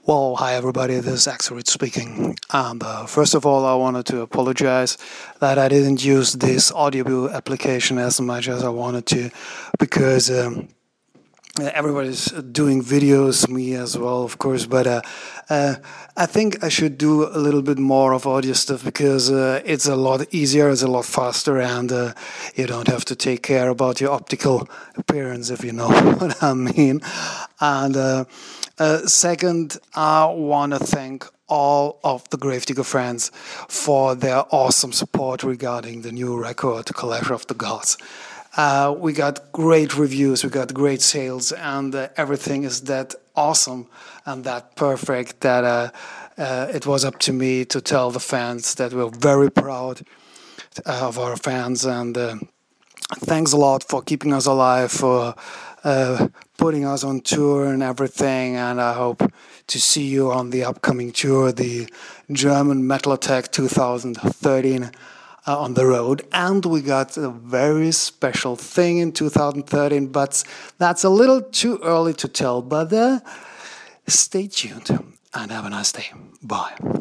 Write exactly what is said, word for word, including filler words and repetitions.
Well, hi everybody, this is Axel Reed speaking. And uh, first of all, I wanted to apologize that I didn't use this audio application as much as I wanted to, because um, everybody's doing videos, me as well, of course. But uh, uh, I think I should do a little bit more of audio stuff because uh, it's a lot easier, it's a lot faster, and uh, you don't have to take care about your optical appearance, if you know what I mean. And uh, uh, second, I want to thank all of the Gravedigger fans for their awesome support regarding the new record, Clash of the Gods. Uh, we got great reviews, we got great sales, and uh, everything is that awesome and that perfect that uh, uh, it was up to me to tell the fans that we're very proud of our fans, and uh, thanks a lot for keeping us alive, for uh, putting us on tour and everything, and I hope to see you on the upcoming tour, the German Metal Attack twenty thirteen. Uh, on the road. And we got a very special thing in two thousand thirteen, but that's a little too early to tell. But uh, stay tuned and have a nice day. Bye.